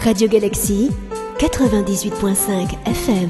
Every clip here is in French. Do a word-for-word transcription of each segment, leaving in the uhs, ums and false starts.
Radio Galaxy, quatre-vingt-dix-huit virgule cinq F M.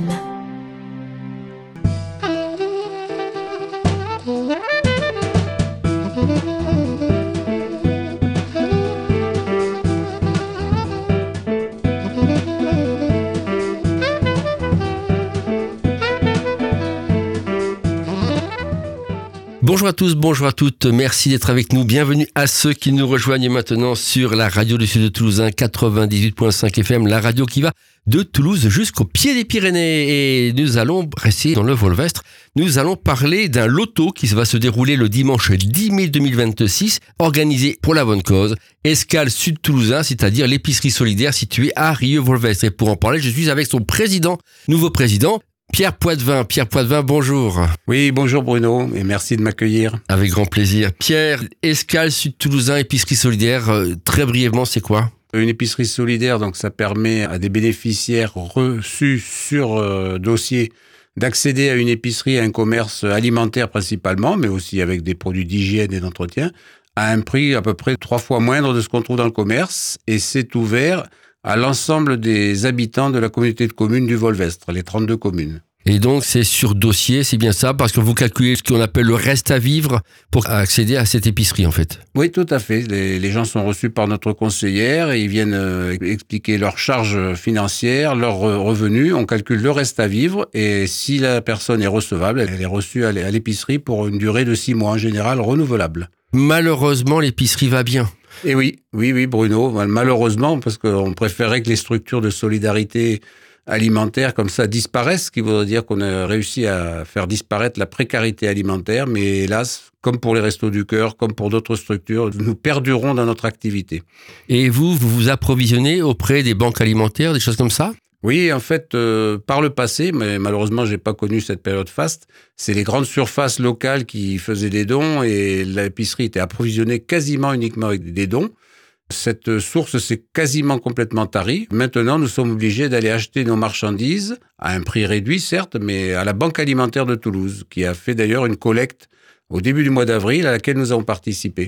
Bonjour à tous, bonjour à toutes, merci d'être avec nous. Bienvenue à ceux qui nous rejoignent maintenant sur la radio du Sud de Toulousain, quatre-vingt-dix-huit virgule cinq F M, la radio qui va de Toulouse jusqu'au pied des Pyrénées. Et nous allons rester dans le Volvestre. Nous allons parler d'un loto qui va se dérouler le dimanche dix mai deux mille vingt-six, organisé pour la bonne cause, Escale Sud Toulousain, c'est-à-dire l'épicerie solidaire située à Rieux-Volvestre. Et pour en parler, je suis avec son président, nouveau président, Pierre Poitvin. Pierre Poitvin, bonjour. Oui, bonjour Bruno, et merci de m'accueillir. Avec grand plaisir. Pierre, Escale Sud Toulousain, épicerie solidaire, euh, très brièvement, c'est quoi ? Une épicerie solidaire, donc ça permet à des bénéficiaires reçus sur euh, dossier d'accéder à une épicerie, à un commerce alimentaire principalement, mais aussi avec des produits d'hygiène et d'entretien, à un prix à peu près trois fois moindre de ce qu'on trouve dans le commerce, et c'est ouvert à l'ensemble des habitants de la communauté de communes du Volvestre, les trente-deux communes. Et donc, c'est sur dossier, c'est bien ça, parce que vous calculez ce qu'on appelle le reste à vivre pour accéder à cette épicerie, en fait. Oui, tout à fait. Les, les gens sont reçus par notre conseillère et ils viennent euh, expliquer leurs charges financières, leurs revenus. On calcule le reste à vivre et si la personne est recevable, elle est reçue à l'épicerie pour une durée de six mois, en général renouvelable. Malheureusement, l'épicerie va bien. Et oui, oui, oui, Bruno, malheureusement, parce qu'on préférait que les structures de solidarité alimentaire comme ça disparaissent, ce qui voudrait dire qu'on a réussi à faire disparaître la précarité alimentaire, mais hélas, comme pour les Restos du Cœur, comme pour d'autres structures, nous perdurons dans notre activité. Et vous, vous vous approvisionnez auprès des banques alimentaires, des choses comme ça ? Oui, en fait, euh, par le passé, mais malheureusement, j'ai pas connu cette période faste, c'est les grandes surfaces locales qui faisaient des dons et l'épicerie était approvisionnée quasiment uniquement avec des dons. Cette source s'est quasiment complètement tarie. Maintenant, nous sommes obligés d'aller acheter nos marchandises à un prix réduit, certes, mais à la Banque alimentaire de Toulouse, qui a fait d'ailleurs une collecte au début du mois d'avril à laquelle nous avons participé.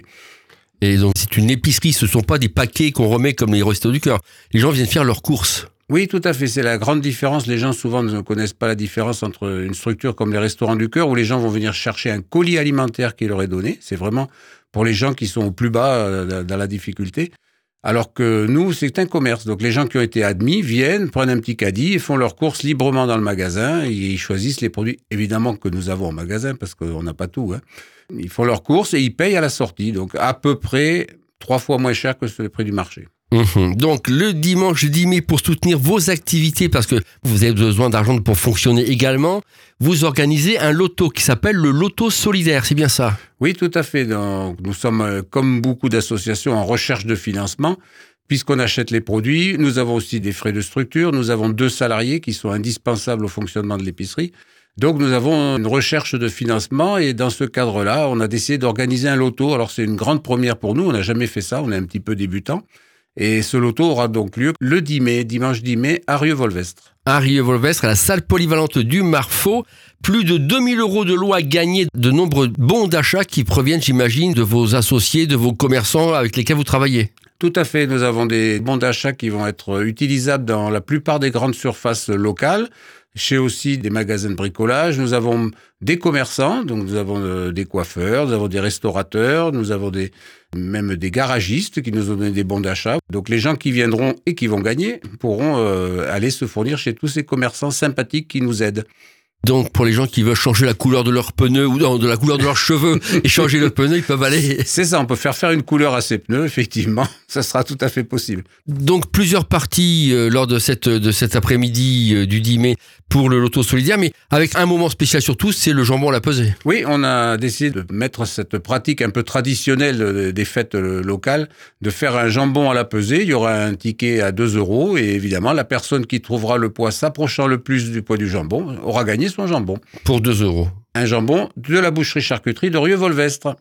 Et donc, c'est une épicerie, ce ne sont pas des paquets qu'on remet comme les Restos du Cœur. Les gens viennent faire leurs courses. Oui, tout à fait. C'est la grande différence. Les gens, souvent, ne connaissent pas la différence entre une structure comme les Restaurants du Cœur, où les gens vont venir chercher un colis alimentaire qui leur est donné. C'est vraiment pour les gens qui sont au plus bas euh, dans la difficulté. Alors que nous, c'est un commerce. Donc, les gens qui ont été admis viennent, prennent un petit caddie et font leurs courses librement dans le magasin. Et ils choisissent les produits, évidemment, que nous avons au magasin, parce qu'on n'a pas tout, hein. Ils font leurs courses et ils payent à la sortie. Donc, à peu près trois fois moins cher que sur le prix du marché. Mmh. Donc le dimanche dix mai, pour soutenir vos activités, parce que vous avez besoin d'argent pour fonctionner également, vous organisez un loto qui s'appelle le loto solidaire, c'est bien ça ? Oui, tout à fait. Donc, nous sommes, comme beaucoup d'associations, en recherche de financement. Puisqu'on achète les produits, nous avons aussi des frais de structure, nous avons deux salariés qui sont indispensables au fonctionnement de l'épicerie. Donc nous avons une recherche de financement et dans ce cadre-là, on a décidé d'organiser un loto. Alors c'est une grande première pour nous, on n'a jamais fait ça, on est un petit peu débutant. Et ce loto aura donc lieu le dix mai, dimanche dix mai, à Rieux-Volvestre. À Rieux-Volvestre, à la salle polyvalente du Marfaux. Plus de deux mille euros de lots à gagner, de nombreux bons d'achat qui proviennent, j'imagine, de vos associés, de vos commerçants avec lesquels vous travaillez. Tout à fait. Nous avons des bons d'achat qui vont être utilisables dans la plupart des grandes surfaces locales. Chez aussi des magasins de bricolage. Nous avons des commerçants, donc nous avons euh, des coiffeurs, nous avons des restaurateurs, nous avons des, même des garagistes qui nous ont donné des bons d'achat. Donc les gens qui viendront et qui vont gagner pourront euh, aller se fournir chez tous ces commerçants sympathiques qui nous aident. Donc, pour les gens qui veulent changer la couleur de leurs pneus ou de la couleur de leurs cheveux et changer le pneu, ils peuvent aller... C'est ça, on peut faire faire une couleur à ces pneus, effectivement. Ça sera tout à fait possible. Donc, plusieurs parties euh, lors de, cette, de cet après-midi euh, du dix mai pour le loto solidaire, mais avec un moment spécial surtout, c'est le jambon à la pesée. Oui, on a décidé de mettre cette pratique un peu traditionnelle des fêtes locales, de faire un jambon à la pesée. Il y aura un ticket à deux euros et évidemment, la personne qui trouvera le poids s'approchant le plus du poids du jambon aura gagné son jambon. Pour deux euros. Un jambon de la boucherie-charcuterie de Rieux-Volvestre.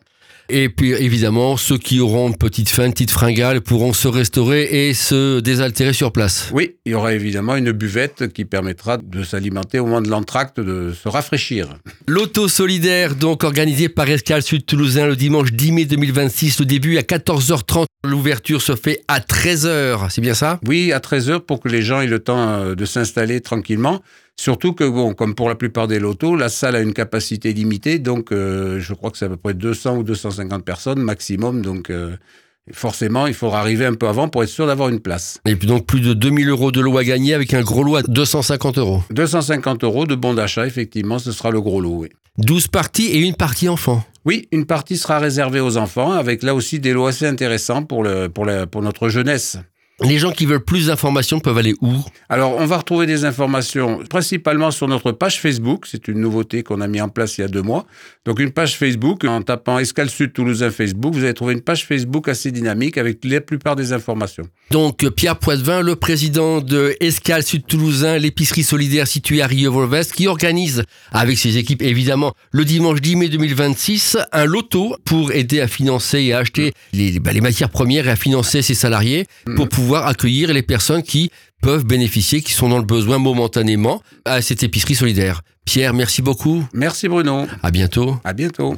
Et puis évidemment, ceux qui auront une petite faim, une petite fringale pourront se restaurer et se désaltérer sur place. Oui, il y aura évidemment une buvette qui permettra de s'alimenter au moment de l'entracte, de se rafraîchir. L'auto solidaire, donc organisé par Escale Sud Toulousain le dimanche dix mai deux mille vingt-six, le début à quatorze heures trente, l'ouverture se fait à treize heures, c'est bien ça ? Oui, à treize heures pour que les gens aient le temps de s'installer tranquillement. Surtout que, bon, comme pour la plupart des lotos, la salle a une capacité limitée, donc euh, je crois que c'est à peu près deux cents ou deux cent cinquante personnes maximum, donc euh, forcément, il faudra arriver un peu avant pour être sûr d'avoir une place. Et puis donc plus de deux mille euros de lot à gagner avec un gros lot à deux cent cinquante euros. deux cent cinquante euros de bon d'achat, effectivement, ce sera le gros lot, oui. douze parties et une partie enfant. Oui, une partie sera réservée aux enfants, avec là aussi des lots assez intéressants pour, le, pour, la, pour notre jeunesse. Les gens qui veulent plus d'informations peuvent aller où ? Alors, on va retrouver des informations principalement sur notre page Facebook. C'est une nouveauté qu'on a mis en place il y a deux mois. Donc, une page Facebook, en tapant Escale Sud Toulousain Facebook, vous allez trouver une page Facebook assez dynamique avec la plupart des informations. Donc, Pierre Poitvin, le président de Escale Sud Toulousain, l'épicerie solidaire située à Rieux-Volvest, qui organise avec ses équipes, évidemment, le dimanche dix mai deux mille vingt-six, un loto pour aider à financer et à acheter les, bah, les matières premières et à financer ses salariés pour pouvoir accueillir les personnes qui peuvent bénéficier, qui sont dans le besoin momentanément à cette épicerie solidaire. Pierre, merci beaucoup. Merci Bruno. À bientôt. À bientôt.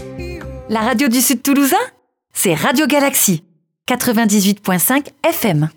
La radio du Sud Toulousain, c'est Radio Galaxie, quatre-vingt-dix-huit virgule cinq F M.